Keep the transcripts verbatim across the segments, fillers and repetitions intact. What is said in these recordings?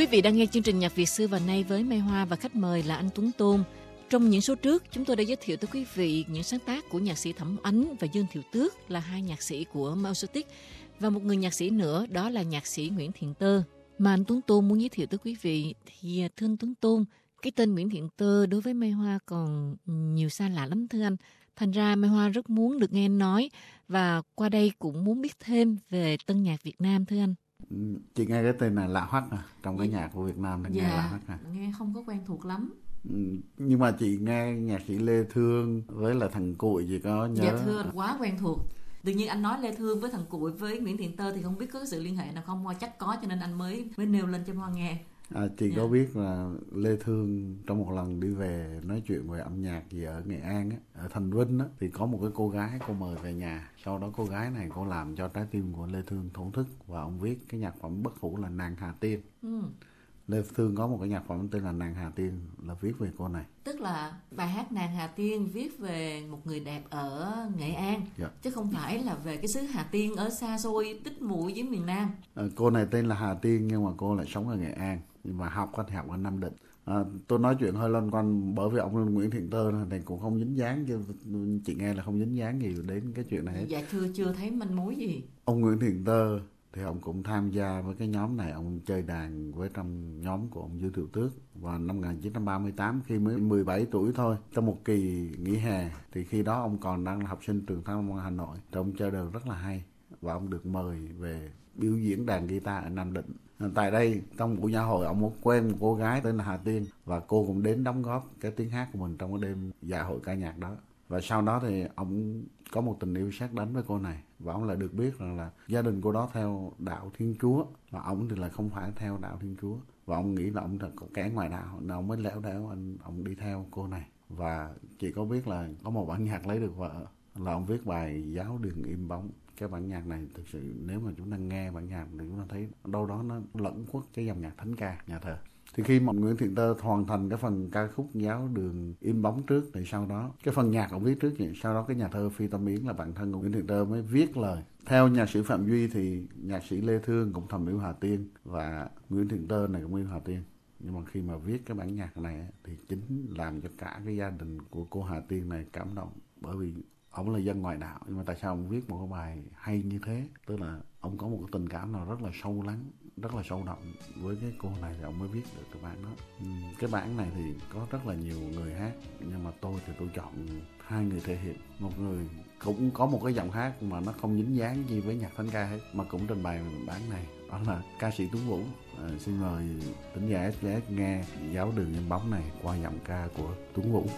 Quý vị đang nghe chương trình Nhạc Việt xưa và nay với Mai Hoa và khách mời là anh Tuấn Tôn. Trong những số trước, chúng tôi đã giới thiệu tới quý vị những sáng tác của nhạc sĩ Thẩm Ánh và Dương Thiệu Tước là hai nhạc sĩ của Mausotic, và một người nhạc sĩ nữa đó là nhạc sĩ Nguyễn Thiện Tơ. Mà anh Tuấn Tôn muốn giới thiệu tới quý vị thì thưa anh Tuấn Tôn, cái tên Nguyễn Thiện Tơ đối với Mai Hoa còn nhiều xa lạ lắm thưa anh. Thành ra Mai Hoa rất muốn được nghe anh nói và qua đây cũng muốn biết thêm về tân nhạc Việt Nam thưa anh. Chị nghe cái tên này lạ hoắc à, trong cái nhạc của Việt Nam này. Dạ, nghe lạ hoắc à. Nghe không có quen thuộc lắm. Nhưng mà chị nghe nhạc sĩ Lê Thương với là thằng Cụi chị có nhớ? Dạ thưa, quá quen thuộc. Tự nhiên anh nói Lê Thương với thằng Cụi với Nguyễn Thiện Tơ thì không biết có cái sự liên hệ nào không? Hoa chắc có cho nên anh mới mới nêu lên cho Hoa nghe. À, chị dạ. có biết là Lê Thương trong một lần đi về nói chuyện về âm nhạc gì ở Nghệ An á, ở Thành Vinh á, thì có một cái cô gái cô mời về nhà. Sau đó cô gái này cô làm cho trái tim của Lê Thương thổn thức và ông viết cái nhạc phẩm bất hủ là Nàng Hà Tiên. Ừ. Lê Thương có một cái nhạc phẩm tên là Nàng Hà Tiên là viết về cô này. Tức là bài hát Nàng Hà Tiên viết về một người đẹp ở Nghệ An, dạ. chứ không phải là về cái xứ Hà Tiên ở xa xôi tích mũi dưới miền Nam. À, cô này tên là Hà Tiên nhưng mà cô lại sống ở Nghệ An nhưng mà học thì học ở Nam Định. À, tôi nói chuyện hơi loanh quanh bởi vì ông Nguyễn Thiện Tơ này cũng không dính dáng, chứ chị nghe là không dính dáng gì đến cái chuyện này hết. Dạ thưa, chưa thấy manh mối gì. Ông Nguyễn Thiện Tơ thì ông cũng tham gia với cái nhóm này, ông chơi đàn với trong nhóm của ông Dương Thiệu Tước. Và năm một nghìn chín trăm ba mươi tám khi mới mười bảy tuổi thôi, trong một kỳ nghỉ hè, thì khi đó ông còn đang là học sinh trường Thăng Long Hà Nội, thì ông chơi đều rất là hay và ông được mời về biểu diễn đàn guitar ở Nam Định. Tại đây trong buổi nhã hội ông có quen một cô gái tên là Hà Tiên và cô cũng đến đóng góp cái tiếng hát của mình trong cái đêm dạ hội ca nhạc đó. Và sau đó thì ông có một tình yêu sét đánh với cô này và ông lại được biết rằng là gia đình cô đó theo đạo Thiên Chúa và ông thì lại không phải theo đạo Thiên Chúa, và ông nghĩ là ông là kẻ ngoại đạo nên ông mới léo đéo anh ông đi theo cô này. Và chỉ có biết là có một bản nhạc lấy được vợ là ông viết bài Giáo Đường Im Bóng. Cái bản nhạc này thực sự nếu mà chúng ta nghe bản nhạc thì chúng ta thấy đâu đó nó lẫn khuất cái dòng nhạc thánh ca, nhà thờ. Thì khi mà Nguyễn Thiện Tơ hoàn thành cái phần ca khúc Giáo Đường Im Bóng trước thì sau đó cái phần nhạc ông viết trước vậy, sau đó cái nhà thơ Phi Tâm Yến là bạn thân của Nguyễn Thiện Tơ mới viết lời. Theo nhạc sĩ Phạm Duy thì nhạc sĩ Lê Thương cũng thầm yêu Hà Tiên và Nguyễn Thiện Tơ này cũng yêu Hà Tiên. Nhưng mà khi mà viết cái bản nhạc này thì chính làm cho cả cái gia đình của cô Hà Tiên này cảm động, bởi vì ông là dân ngoại đạo nhưng mà tại sao ông viết một cái bài hay như thế, tức là ông có một cái tình cảm nào rất là sâu lắng, rất là sâu đậm với cái cô này thì ông mới viết được cái bản đó. Cái bản này thì có rất là nhiều người hát nhưng mà tôi thì tôi chọn hai người thể hiện. Một người cũng có một cái giọng hát mà nó không dính dáng gì với nhạc thánh ca hết mà cũng trình bày bản này, đó là ca sĩ Tuấn Vũ. À, xin mời thính giả ét bê ét nghe Giáo Đường Im Bóng này qua giọng ca của Tuấn Vũ.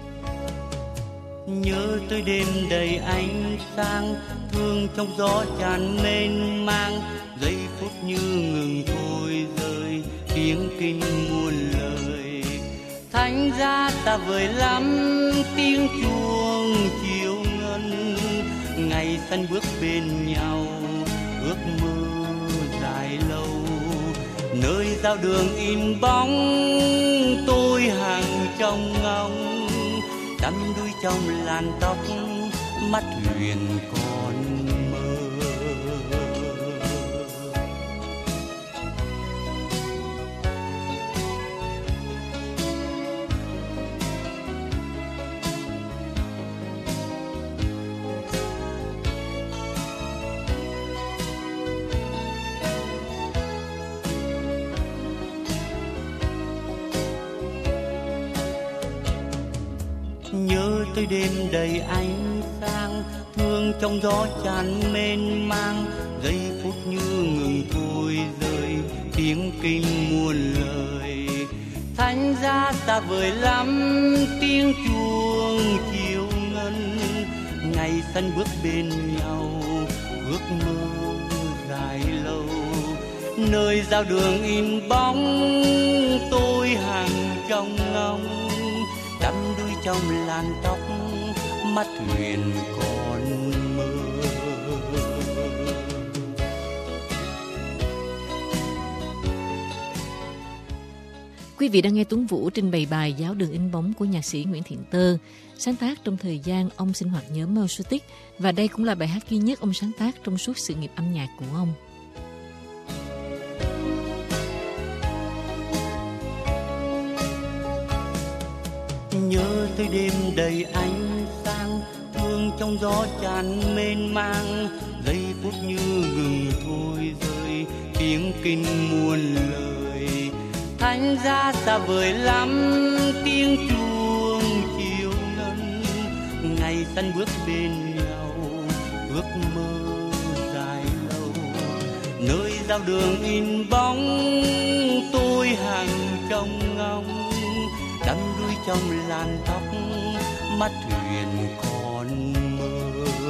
Nhớ tới đêm đầy ánh sáng, thương trong gió tràn mênh mang, giây phút như ngừng thôi rơi, tiếng kinh muôn lời. Thánh giá ta vời lắm, tiếng chuông chiều ngân, ngày sân bước bên nhau, ước mơ dài lâu. Nơi giao đường in bóng, tôi hàng trong ngóng, đắm đuối trong làn tóc, mắt huyền còn mơ. Nhớ tới đêm đầy ánh sáng, thương trong gió tràn mênh mang, giây phút như ngừng thôi rơi, tiếng kinh muôn lời. Thánh giá ta vời lắm, tiếng chuông chiều ngân, ngày sân bước bên nhau, ước mơ dài lâu. Nơi giao đường in bóng, tôi hàng trong ngóng, đắm đuối trong làn tóc, mắt huyền còn mơ. Quý vị đang nghe Tuấn Vũ trình bày bài Giáo Đường In Bóng của nhạc sĩ Nguyễn Thiện Tơ, sáng tác trong thời gian ông sinh hoạt nhóm Mausotic, và đây cũng là bài hát duy nhất ông sáng tác trong suốt sự nghiệp âm nhạc của ông. tới đêm đầy ánh sáng, thương trong gió tràn mênh mang, giây phút như ngừng thôi rơi, tiếng kinh muôn lời. Thành ra xa vời lắm tiếng chuông chiều ngân, ngày săn bước bên nhau, ước mơ dài lâu. Nơi giao đường in bóng tôi hàng trong ngóng, đắm đuối trong làn tóc, mắt thuyền còn mơ.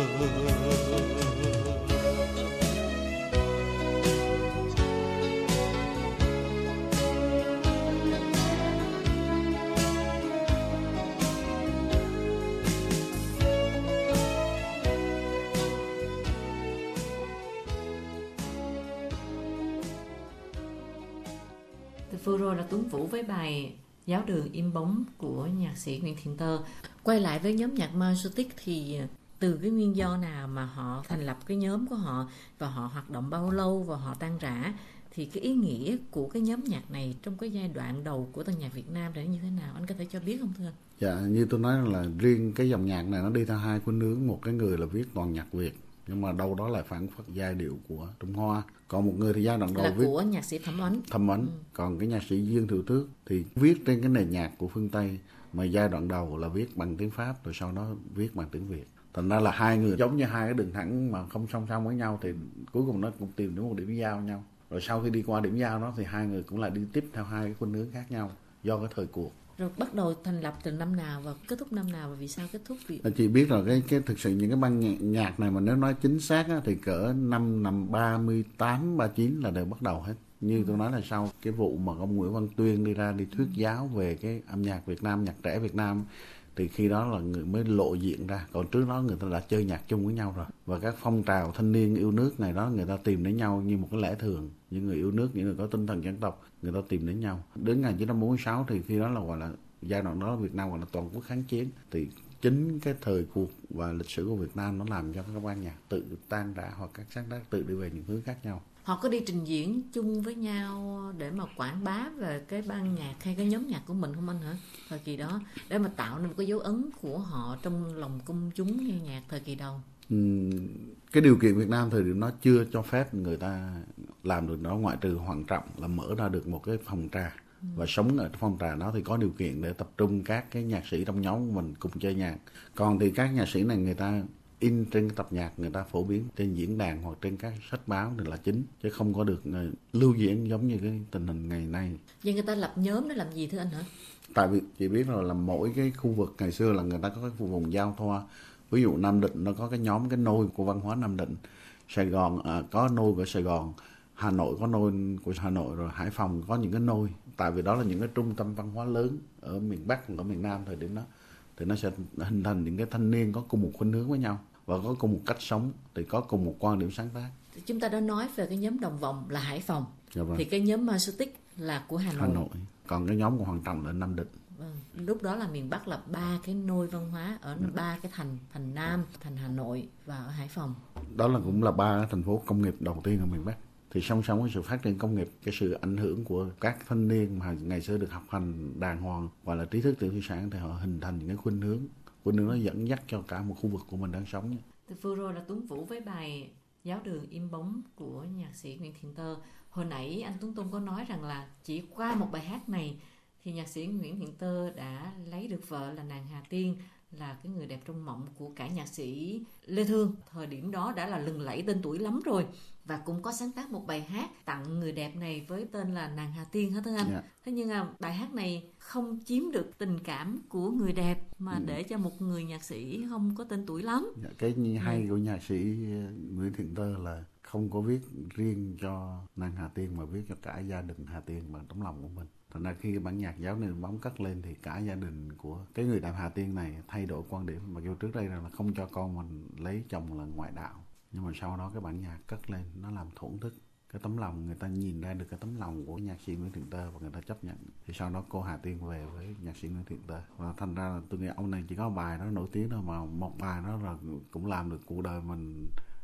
Vừa rồi là Tuấn Vũ với bài Giáo đường im bóng của nhạc sĩ Nguyễn Thiện Tơ. Quay lại với nhóm nhạc Majestic thì từ cái nguyên do nào mà họ thành lập cái nhóm của họ, và họ hoạt động bao lâu và họ tan rã, thì cái ý nghĩa của cái nhóm nhạc này trong cái giai đoạn đầu của tân nhạc Việt Nam là như thế nào, anh có thể cho biết không thưa anh? Dạ, như tôi nói là riêng cái dòng nhạc này nó đi theo hai khuynh hướng. Một cái người là viết toàn nhạc Việt, nhưng mà đâu đó lại phản phất giai điệu của Trung Hoa. Còn một người thì giai đoạn đầu là viết của nhạc sĩ Thẩm Ánh. Thẩm Ánh. Ừ. Còn cái nhạc sĩ Dương Thiệu Tước thì viết trên cái nền nhạc của phương Tây, mà giai đoạn đầu là viết bằng tiếng Pháp, rồi sau đó viết bằng tiếng Việt. Thành ra là hai người giống như hai cái đường thẳng mà không song song với nhau, thì cuối cùng nó cũng tìm đến một điểm giao nhau. Rồi sau khi đi qua điểm giao đó thì hai người cũng lại đi tiếp theo hai cái khuynh hướng khác nhau do cái thời cuộc. Rồi bắt đầu thành lập từ năm nào và kết thúc năm nào, và vì sao kết thúc việc? Chị biết rồi, cái cái thực sự những cái ban nhạc, nhạc này mà nếu nói chính xác á, thì cỡ năm năm ba mươi tám, ba mươi chín là đều bắt đầu hết. Như tôi nói là sau cái vụ mà ông Nguyễn Văn Tuyên đi ra đi thuyết giáo về cái âm nhạc Việt Nam, nhạc trẻ Việt Nam, thì khi đó là người mới lộ diện ra. Còn trước đó người ta đã chơi nhạc chung với nhau rồi. Và các phong trào thanh niên yêu nước này đó, người ta tìm đến nhau như một cái lẽ thường. Những người yêu nước, những người có tinh thần dân tộc, người ta tìm đến nhau. Đến một nghìn chín trăm bốn mươi sáu thì khi đó là gọi là giai đoạn đó Việt Nam gọi là toàn quốc kháng chiến. Thì chính cái thời cuộc và lịch sử của Việt Nam nó làm cho các ban nhạc tự tan rã, hoặc các sáng tác tự đi về những hướng khác nhau. Họ có đi trình diễn chung với nhau để mà quảng bá về cái ban nhạc hay cái nhóm nhạc của mình không anh hả? Thời kỳ đó, để mà tạo nên một cái dấu ấn của họ trong lòng công chúng nghe nhạc thời kỳ đầu. Ừ, cái điều kiện Việt Nam thời điểm đó chưa cho phép người ta làm được đó, ngoại trừ Hoàng Trọng là mở ra được một cái phòng trà. Ừ. Và sống ở phòng trà đó thì có điều kiện để tập trung các cái nhạc sĩ trong nhóm của mình cùng chơi nhạc. Còn thì các nhạc sĩ này người ta in trên tập nhạc, người ta phổ biến trên diễn đàn hoặc trên các sách báo thì là chính, chứ không có được lưu diễn giống như cái tình hình ngày nay. Vậy người ta lập nhóm để làm gì thưa anh hả? Tại vì chị biết rồi là mỗi cái khu vực ngày xưa là người ta có cái vùng giao thoa. Ví dụ Nam Định nó có cái nhóm cái nôi của văn hóa Nam Định, Sài Gòn à, có nôi của Sài Gòn, Hà Nội có nôi của Hà Nội, rồi Hải Phòng có những cái nôi. Tại vì đó là những cái trung tâm văn hóa lớn ở miền Bắc, ở miền Nam thời điểm đó, thì nó sẽ hình thành những cái thanh niên có cùng một khuynh hướng với nhau và có cùng một cách sống, thì có cùng một quan điểm sáng tác. Chúng ta đã nói về cái nhóm Đồng Vọng là Hải Phòng, dạ vâng. Thì cái nhóm Majestic là của Hà Nội. Hà Nội. Còn cái nhóm của Hoàng Trọng là Nam Định. Vâng. Lúc đó là miền Bắc là ba cái nôi văn hóa ở dạ. ba cái thành, thành Nam, thành Hà Nội và ở Hải Phòng. Đó là cũng là ba thành phố công nghiệp đầu tiên ở miền Bắc. Thì song song với sự phát triển công nghiệp, cái sự ảnh hưởng của các thanh niên mà ngày xưa được học hành đàng hoàng và là trí thức tự thủy sản, thì họ hình thành những cái khuynh hướng, khuynh hướng nó dẫn dắt cho cả một khu vực của mình đang sống. Từ vừa rồi là Tuấn Vũ với bài Giáo đường im bóng của nhạc sĩ Nguyễn Thiện Tơ. Hồi nãy anh Tuấn Tôn có nói rằng là chỉ qua một bài hát này thì nhạc sĩ Nguyễn Thiện Tơ đã lấy được vợ là nàng Hà Tiên, là cái người đẹp trong mộng của cả nhạc sĩ Lê Thương. Thời điểm đó đã là lừng lẫy tên tuổi lắm rồi, và cũng có sáng tác một bài hát tặng người đẹp này với tên là Nàng Hà Tiên hết thưa anh. Yeah. Thế nhưng mà bài hát này không chiếm được tình cảm của người đẹp, mà ừ. để cho một người nhạc sĩ không có tên tuổi lắm. Yeah, cái hay ừ. của nhạc sĩ Nguyễn Thiện Tơ là không có viết riêng cho Nàng Hà Tiên mà viết cho cả gia đình Hà Tiên bằng tấm lòng của mình. Thành ra khi bản nhạc Giáo đường bóng cất lên thì cả gia đình của cái người đẹp Hà Tiên này thay đổi quan điểm. Mặc dù trước đây là không cho con mình lấy chồng là ngoại đạo, nhưng mà sau đó cái bản nhạc cất lên nó làm thổn thức cái tấm lòng, người ta nhìn ra được cái tấm lòng của nhạc sĩ Nguyễn Thiện Tơ và người ta chấp nhận. Thì sau đó cô Hà Tiên về với nhạc sĩ Nguyễn Thiện Tơ, và thành ra là tôi nghĩ ông này chỉ có bài đó nổi tiếng thôi, mà một bài đó là cũng làm được cuộc đời mình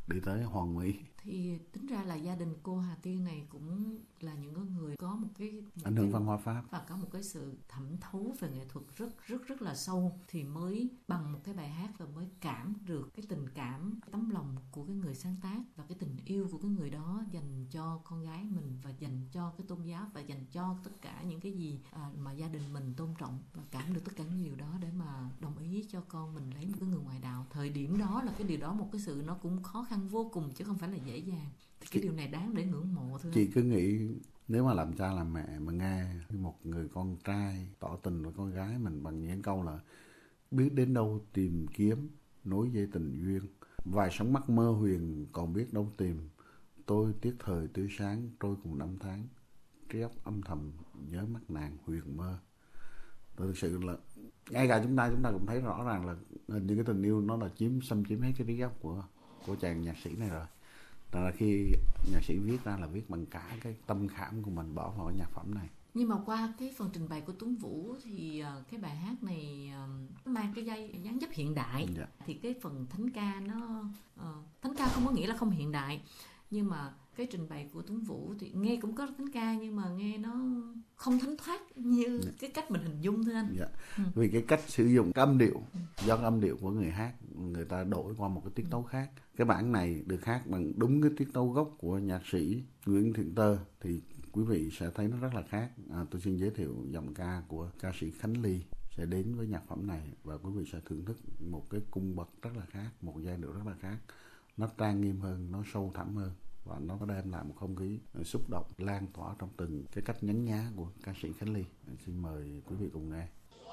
đi tới hoàn mỹ. Thì tính ra là gia đình cô Hà Tiên này cũng là những người có một cái một ảnh hưởng cái, văn hóa Pháp và có một cái sự thẩm thấu về nghệ thuật rất rất rất là sâu, thì mới bằng một cái bài hát và mới cảm được cái tình cảm, tấm lòng của cái người sáng tác và cái tình yêu của cái người đó dành cho con gái mình và dành cho cái tôn giáo và dành cho tất cả những cái gì à, mà gia đình mình tôn trọng, và cảm được tất cả những điều đó để mà đồng ý cho con mình lấy một cái người ngoại đạo. Thời điểm đó là cái điều đó một cái sự nó cũng khó khăn vô cùng chứ không phải là dễ dàng. Thì cái chị, điều này đáng để ngưỡng mộ thôi. Chị cứ nghĩ nếu mà làm cha làm mẹ mà nghe một người con trai tỏ tình với con gái mình bằng những câu là biết đến đâu tìm kiếm nối dây tình duyên, vài sóng mắt mơ huyền còn biết đâu tìm, tôi tiếc thời tươi sáng trôi cùng năm tháng, trí óc âm thầm nhớ mắt nàng huyền mơ. Tôi thực sự là ngay cả chúng ta chúng ta cũng thấy rõ ràng là hình như cái tình yêu nó là chiếm xâm chiếm hết cái trí óc của của chàng nhạc sĩ này rồi. Đó là khi nhạc sĩ viết ra là viết bằng cả cái tâm khảm của mình bỏ vào cái nhạc phẩm này. Nhưng mà qua cái phần trình bày của Tuấn Vũ thì uh, cái bài hát này uh, mang cái dây dáng dấp hiện đại. Dạ. Thì cái phần thánh ca nó uh, thánh ca không có nghĩa là không hiện đại, nhưng mà cái trình bày của Tuấn Vũ thì nghe cũng có thánh ca nhưng mà nghe nó không thánh thoát như dạ. cái cách mình hình dung thôi anh. Dạ. Ừ. Vì cái cách sử dụng cái âm điệu, do cái âm điệu của người hát người ta đổi qua một cái tiết tấu khác. Cái bản này được hát bằng đúng cái tiết tấu gốc của nhạc sĩ Nguyễn Thiện Tơ thì quý vị sẽ thấy nó rất là khác. À, tôi xin giới thiệu giọng ca của ca sĩ Khánh Ly sẽ đến với nhạc phẩm này và quý vị sẽ thưởng thức một cái cung bậc rất là khác, một giai điệu rất là khác. Nó trang nghiêm hơn, nó sâu thẳm hơn và nó có đem lại một không khí xúc động lan tỏa trong từng cái cách nhấn nhá của ca sĩ Khánh Ly. Xin mời quý vị cùng nghe.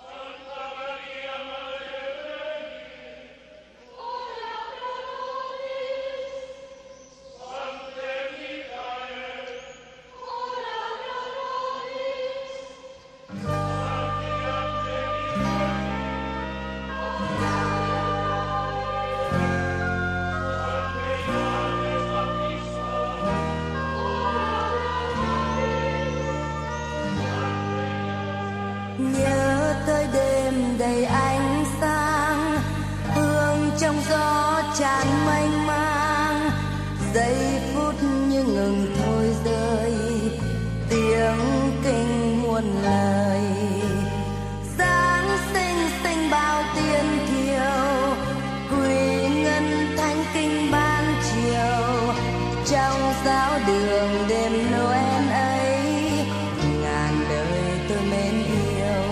Đầy ánh sáng hương trong gió tràn mênh mang, giây phút như ngừng thôi rơi tiếng kinh muôn lời. Giáng sinh sinh bao tiên thiêu, quỳ ngân thánh kinh ban chiều, trong giáo đường đêm Noel ấy ngàn đời tôi mến yêu.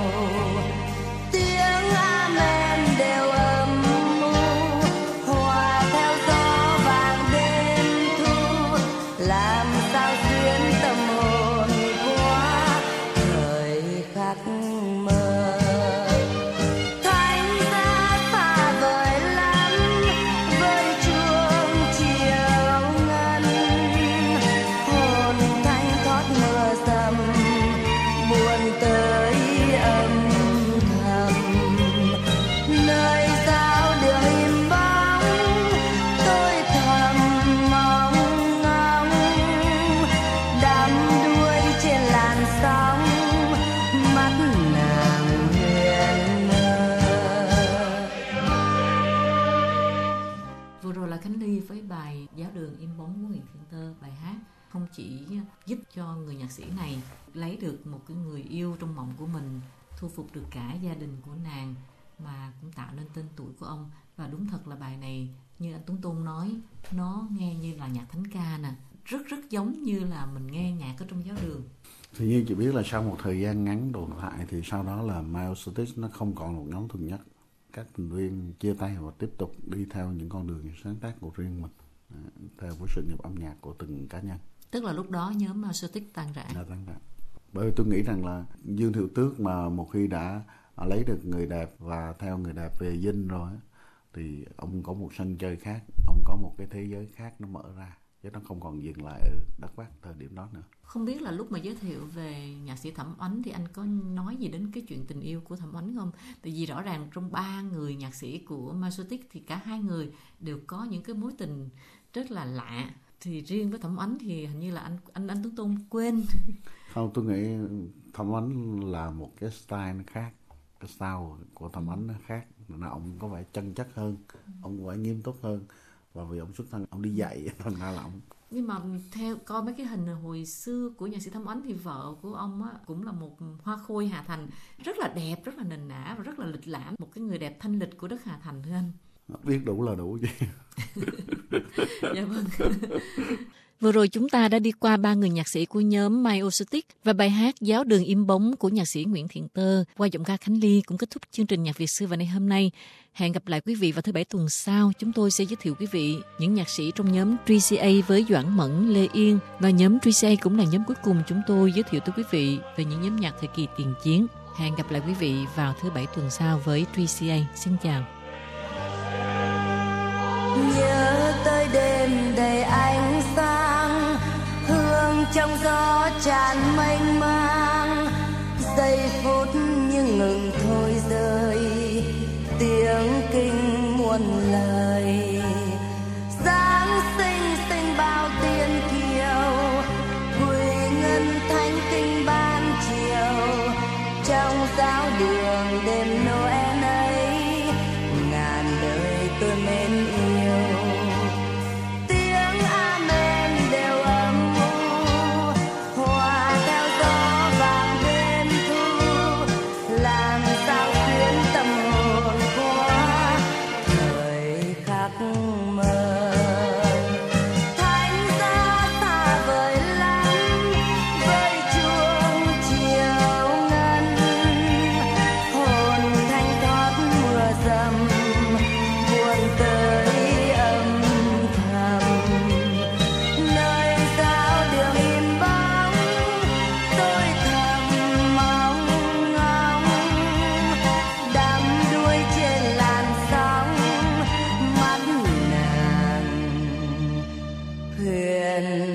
Với bài Giáo đường im bóng của Nguyễn Thiện Tơ, bài hát không chỉ giúp cho người nhạc sĩ này lấy được một cái người yêu trong mộng của mình, thu phục được cả gia đình của nàng, mà cũng tạo nên tên tuổi của ông. Và đúng thật là bài này như anh Tuấn Tôn nói, nó nghe như là nhạc thánh ca nè, rất rất giống như là mình nghe nhạc ở trong giáo đường. Thì như chị biết là sau một thời gian ngắn tồn tại thì sau đó là Myosotis nó không còn một nhóm thuần nhất. Các thành viên chia tay và tiếp tục đi theo những con đường sáng tác của riêng mình, theo với sự nghiệp âm nhạc của từng cá nhân. Tức là lúc đó nhóm Myosotis tan rã. Đã tan rã. Bởi vì tôi nghĩ rằng là Dương Thiệu Tước mà một khi đã lấy được người đẹp và theo người đẹp về dinh rồi thì ông có một sân chơi khác, ông có một cái thế giới khác nó mở ra, chứ nó không còn dừng lại ở đất Bắc thời điểm đó nữa. Không biết là lúc mà giới thiệu về nhạc sĩ Thẩm Oánh thì anh có nói gì đến cái chuyện tình yêu của Thẩm Oánh không? Tại vì rõ ràng trong ba người nhạc sĩ của Myosotis thì cả hai người đều có những cái mối tình rất là lạ. Thì riêng với Thẩm Oánh thì hình như là anh anh anh Tuấn Tôn quên. Không, tôi nghĩ Thẩm Oánh là một cái style nó khác, cái style của Thẩm Oánh nó khác, là ông có vẻ chân chất hơn, ông có vẻ nghiêm túc hơn. và vì ông xuất thân ông đi dạy thành ra là ông. Nhưng mà theo coi mấy cái hình hồi xưa của nhạc sĩ Thẩm Ánh thì vợ của ông á, cũng là một hoa khôi Hà Thành, rất là đẹp, rất là nền nã và rất là lịch lãm, một cái người đẹp thanh lịch của đất Hà Thành thưa anh. Biết đủ là đủ chứ. Dạ vâng. Vừa rồi chúng ta đã đi qua ba người nhạc sĩ của nhóm My Acoustic và bài hát Giáo đường im bóng của nhạc sĩ Nguyễn Thiện Tơ qua giọng ca Khánh Ly cũng kết thúc chương trình Nhạc Việt xưa và nay hôm nay. Hẹn gặp lại quý vị vào thứ Bảy tuần sau. Chúng tôi sẽ giới thiệu quý vị những nhạc sĩ trong nhóm three C A với Doãn Mẫn, Lê Yên. Và nhóm three C A cũng là nhóm cuối cùng chúng tôi giới thiệu tới quý vị về những nhóm nhạc thời kỳ tiền chiến. Hẹn gặp lại quý vị vào thứ Bảy tuần sau với three C A. Xin chào. Nhớ tới đêm đầy ánh sáng, hương trong gió tràn mênh mang, giây phút như ngừng thôi rơi, tiếng kinh muôn lời. Giáng sinh sinh bao tiên kiều, quỳ ngân thánh kinh ban chiều, trong giáo đường đêm Noel ấy, ngàn đời tôi mến yêu. Huyền